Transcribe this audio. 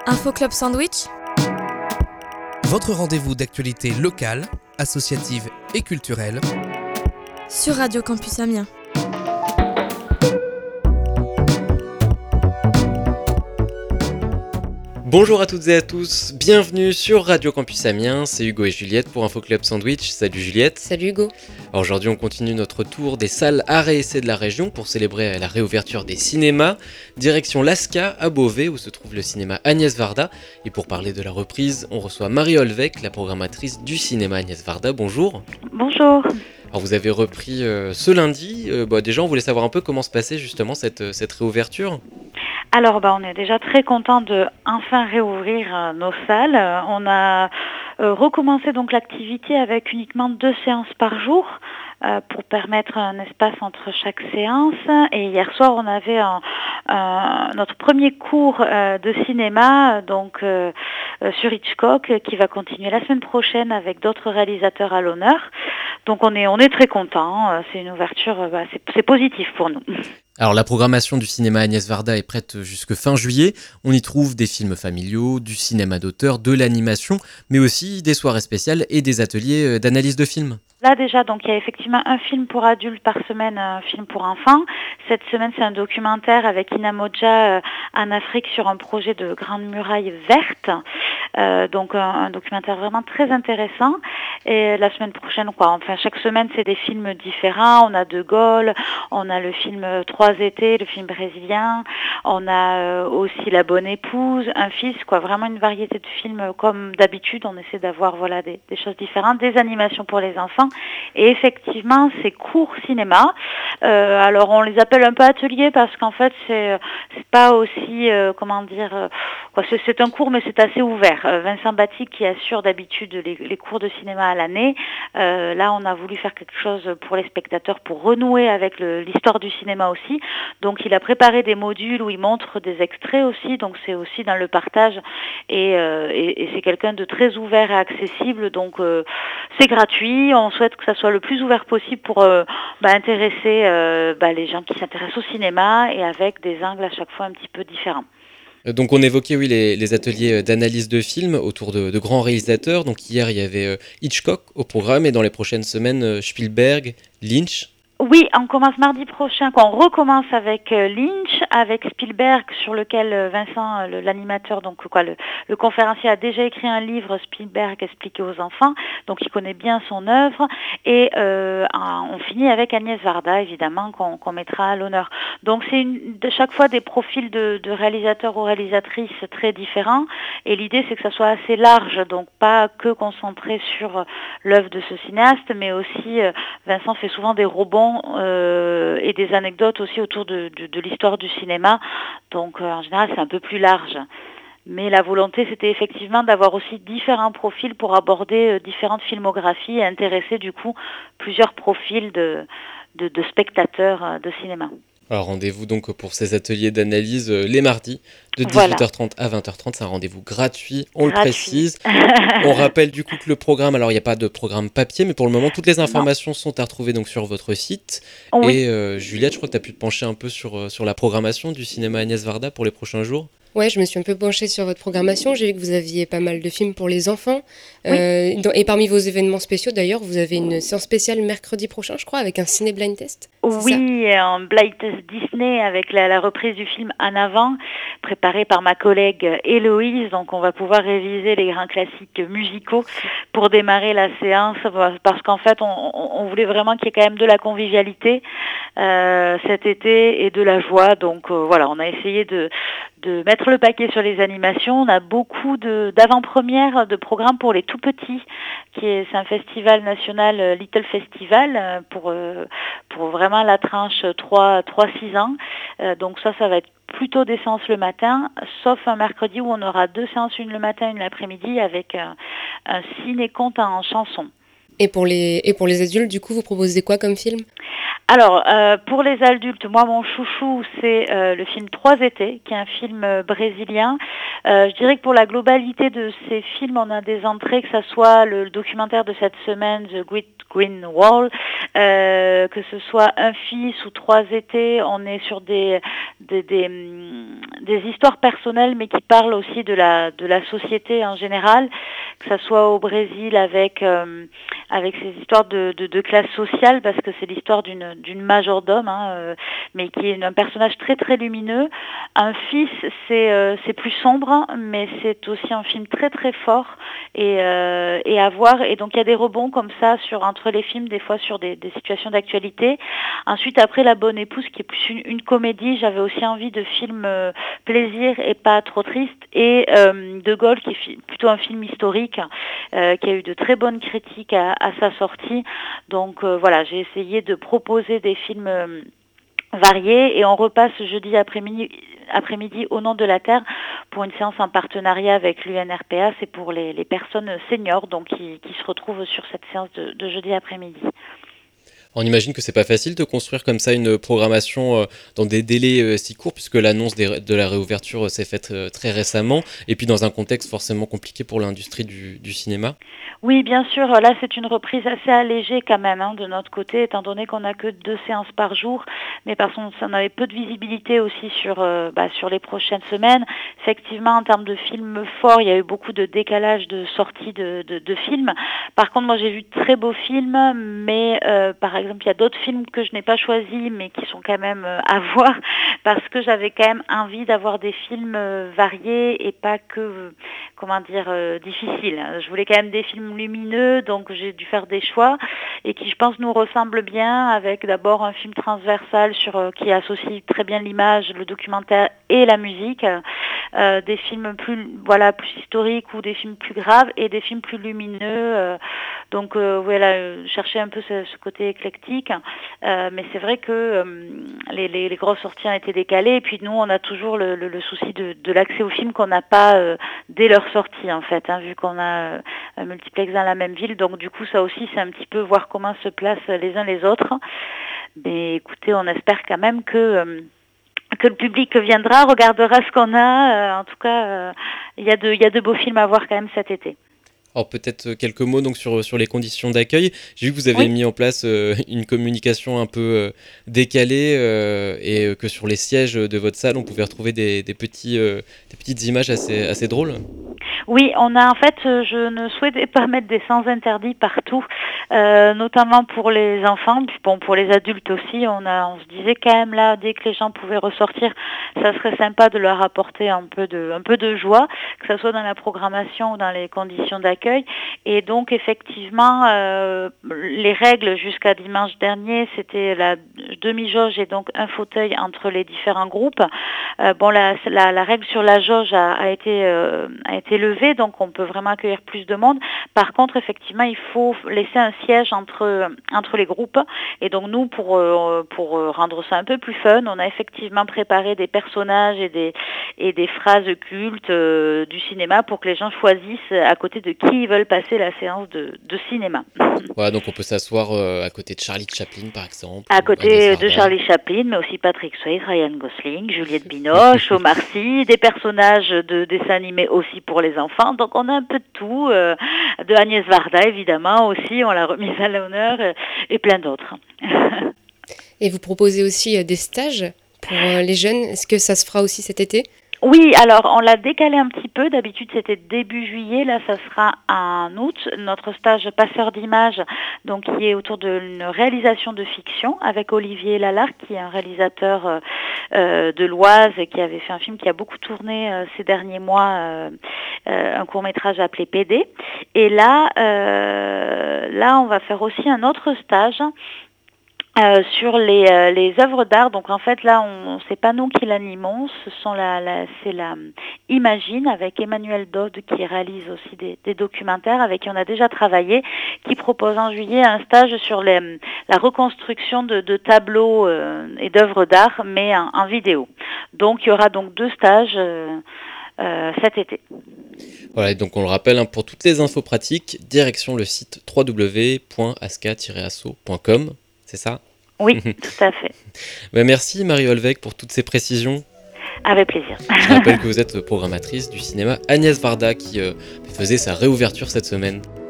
Info Club Sandwich, votre rendez-vous d'actualité locale, associative et culturelle sur Radio Campus Amiens. Bonjour à toutes et à tous, bienvenue sur Radio Campus Amiens, c'est Hugo et Juliette pour Info Club Sandwich. Salut Juliette. Salut Hugo. Alors aujourd'hui on continue notre tour des salles arts et essais de la région pour célébrer la réouverture des cinémas. Direction l'Asca à Beauvais où se trouve le cinéma Agnès Varda. Et pour parler de la reprise, on reçoit Marie Olvec, la programmatrice du cinéma Agnès Varda. Bonjour. Bonjour. Alors vous avez repris ce lundi, déjà on voulait savoir un peu comment se passait justement cette réouverture. Alors on est déjà très content de enfin réouvrir nos salles. On a recommencé donc l'activité avec uniquement 2 séances par jour pour permettre un espace entre chaque séance. Et hier soir on avait notre premier cours de cinéma donc sur Hitchcock qui va continuer la semaine prochaine avec d'autres réalisateurs à l'honneur. Donc on est très contents. C'est une ouverture, c'est positif pour nous. Alors la programmation du cinéma Agnès Varda est prête jusque fin juillet. On y trouve des films familiaux, du cinéma d'auteur, de l'animation, mais aussi des soirées spéciales et des ateliers d'analyse de films. Là déjà, donc il y a effectivement un film pour adultes par semaine, un film pour enfants. Cette semaine, c'est un documentaire avec Ina Modja en Afrique sur un projet de grande muraille verte. Donc un documentaire vraiment très intéressant. Et la semaine prochaine, chaque semaine, c'est des films différents. On a De Gaulle, on a le film Trois étés, le film brésilien. On a aussi La bonne épouse, Un fils, vraiment une variété de films comme d'habitude. On essaie d'avoir des choses différentes, des animations pour les enfants. Et effectivement, c'est cours cinéma. Alors on les appelle un peu ateliers parce qu'en fait c'est pas aussi c'est un cours mais c'est assez ouvert. Vincent Batik qui assure d'habitude les cours de cinéma à l'année. Là on a voulu faire quelque chose pour les spectateurs pour renouer avec l'histoire du cinéma aussi. Donc il a préparé des modules où il montre des extraits aussi. Donc c'est aussi dans le partage et c'est quelqu'un de très ouvert et accessible. Donc c'est gratuit. On souhaite que ça soit le plus ouvert possible pour intéresser les gens qui s'intéressent au cinéma et avec des angles à chaque fois un petit peu différents. Donc on évoquait les ateliers d'analyse de films autour de grands réalisateurs. Donc hier il y avait Hitchcock au programme et dans les prochaines semaines Spielberg, Lynch. Oui, on commence mardi prochain, on recommence avec Lynch, avec Spielberg, sur lequel Vincent, l'animateur, le conférencier a déjà écrit un livre, Spielberg expliqué aux enfants, donc il connaît bien son œuvre, et on finit avec Agnès Varda, évidemment, qu'on mettra à l'honneur. Donc c'est de chaque fois des profils de réalisateurs ou réalisatrices très différents, et l'idée c'est que ça soit assez large, donc pas que concentré sur l'œuvre de ce cinéaste, mais aussi Vincent fait souvent des rebonds et des anecdotes aussi autour de l'histoire du cinéma. Donc en général c'est un peu plus large. Mais la volonté c'était effectivement d'avoir aussi différents profils pour aborder différentes filmographies et intéresser du coup plusieurs profils de spectateurs de cinéma. Alors rendez-vous donc pour ces ateliers d'analyse les mardis de 18h30 à 20h30, c'est un rendez-vous gratuit, le précise. On rappelle du coup que le programme, alors il n'y a pas de programme papier, mais pour le moment toutes les informations sont à retrouver donc sur votre site. Oui. Et Juliette, je crois que tu as pu te pencher un peu sur la programmation du cinéma Agnès Varda pour les prochains jours. Ouais, je me suis un peu penchée sur votre programmation. J'ai vu que vous aviez pas mal de films pour les enfants. Oui. Et parmi vos événements spéciaux, d'ailleurs, vous avez une séance spéciale mercredi prochain, je crois, avec un ciné-blind test. Oui, un blind test Disney avec la reprise du film En avant, préparé par ma collègue Héloïse. Donc, on va pouvoir réviser les grands classiques musicaux pour démarrer la séance. Parce qu'en fait, on voulait vraiment qu'il y ait quand même de la convivialité cet été et de la joie. Donc, on a essayé de mettre le paquet sur les animations. On a beaucoup d'avant-premières de programmes pour les tout petits, c'est un festival national, Little Festival, pour vraiment la tranche 3-6 ans. Donc ça va être plutôt des séances le matin, sauf un mercredi où on aura 2 séances, une le matin, une l'après-midi, avec un ciné-conte en chanson. Et pour les adultes, du coup, vous proposez quoi comme film ? Alors, pour les adultes, moi, mon chouchou, c'est le film Trois étés, qui est un film brésilien. Je dirais que pour la globalité de ces films, on a des entrées, que ça soit le documentaire de cette semaine, The Great Green Wall, que ce soit Un fils ou Trois étés, on est sur des histoires personnelles, mais qui parlent aussi de la société en général, que ça soit au Brésil avec ces histoires de classe sociale, parce que c'est l'histoire d'une majordome, mais qui est un personnage très très lumineux. Un fils, c'est plus sombre, mais c'est aussi un film très très fort et à voir. Et donc il y a des rebonds comme ça entre les films, des fois sur des situations d'actualité. Ensuite, après La Bonne Épouse, qui est plus une comédie, j'avais aussi envie de films plaisir et pas trop triste. Et De Gaulle, qui est plutôt un film historique, qui a eu de très bonnes critiques à sa sortie. Donc voilà, j'ai essayé de proposer des films variés, et on repasse jeudi après-midi Au nom de la Terre pour une séance en partenariat avec l'UNRPA. C'est pour les personnes seniors, donc qui se retrouvent sur cette séance de jeudi après-midi. On imagine que c'est pas facile de construire comme ça une programmation dans des délais si courts, puisque l'annonce de la réouverture s'est faite très récemment, et puis dans un contexte forcément compliqué pour l'industrie du cinéma. Oui, bien sûr. Là, c'est une reprise assez allégée quand même de notre côté, étant donné qu'on n'a que 2 séances par jour, mais parce qu'on avait peu de visibilité aussi sur les prochaines semaines. Effectivement, en termes de films forts, il y a eu beaucoup de décalage de sortie de films. Par contre, moi, j'ai vu de très beaux films, mais par exemple, il y a d'autres films que je n'ai pas choisis, mais qui sont quand même à voir, parce que j'avais quand même envie d'avoir des films variés et pas que, difficiles. Je voulais quand même des films lumineux, donc j'ai dû faire des choix, et qui, je pense, nous ressemblent bien, avec d'abord un film transversal qui associe très bien l'image, le documentaire et la musique, des films plus historiques ou des films plus graves, et des films plus lumineux. Donc chercher un peu ce côté éclectique, mais c'est vrai que les grosses sorties ont été décalées, et puis nous on a toujours le souci de l'accès aux films qu'on n'a pas dès leur sortie en fait, vu qu'on a un multiplex dans la même ville. Donc du coup ça aussi c'est un petit peu voir comment se placent les uns les autres. Mais écoutez, on espère quand même que le public viendra, regardera ce qu'on a. En tout cas, il y a de beaux films à voir quand même cet été. Alors peut-être quelques mots donc sur les conditions d'accueil. J'ai vu que vous avez mis en place une communication un peu décalée et que sur les sièges de votre salle, on pouvait retrouver des petites images assez drôles. Oui, je ne souhaitais pas mettre des sens interdits partout, notamment pour les enfants, puis pour les adultes aussi. On se disait quand même là, dès que les gens pouvaient ressortir, ça serait sympa de leur apporter un peu de joie, que ce soit dans la programmation ou dans les conditions d'accueil. Et donc effectivement, les règles jusqu'à dimanche dernier, c'était la demi-jauge et donc un fauteuil entre les différents groupes. La règle sur la jauge a été levée, donc on peut vraiment accueillir plus de monde. Par contre, effectivement, il faut laisser un siège entre les groupes. Et donc nous, pour rendre ça un peu plus fun, on a effectivement préparé des personnages et des phrases cultes du cinéma pour que les gens choisissent à côté de qui ils veulent passer la séance de cinéma. Voilà, donc on peut s'asseoir à côté de Charlie Chaplin, par exemple. À côté de Charlie Chaplin, mais aussi Patrick Swayze, Ryan Gosling, Juliette Binoche, Omar Sy, des personnages de dessins animés aussi pour les enfants. Donc on a un peu de tout, de Agnès Varda évidemment aussi, on l'a remise à l'honneur, et plein d'autres. Et vous proposez aussi des stages pour les jeunes. Est-ce que ça se fera aussi cet été ? Oui, alors on l'a décalé un petit peu. D'habitude c'était début juillet, là ça sera en août. Notre stage passeur d'images, donc qui est autour d'une réalisation de fiction avec Olivier Lalard, qui est un réalisateur de l'Oise et qui avait fait un film qui a beaucoup tourné ces derniers mois, un court-métrage appelé PD. Et là on va faire aussi un autre stage sur les œuvres d'art. Donc en fait là, c'est pas nous qui l'animons, c'est la Imagine avec Emmanuel Dodd qui réalise aussi des documentaires, avec qui on a déjà travaillé, qui propose en juillet un stage sur la reconstruction de tableaux et d'œuvres d'art, mais en vidéo. Donc il y aura donc 2 stages cet été. Voilà, donc on le rappelle, pour toutes les infos pratiques, direction le site www.aska-asso.com, c'est ça ? Oui, tout à fait. Merci Marie Olvec pour toutes ces précisions. Avec plaisir. Je rappelle que vous êtes programmatrice du cinéma Agnès Varda qui faisait sa réouverture cette semaine.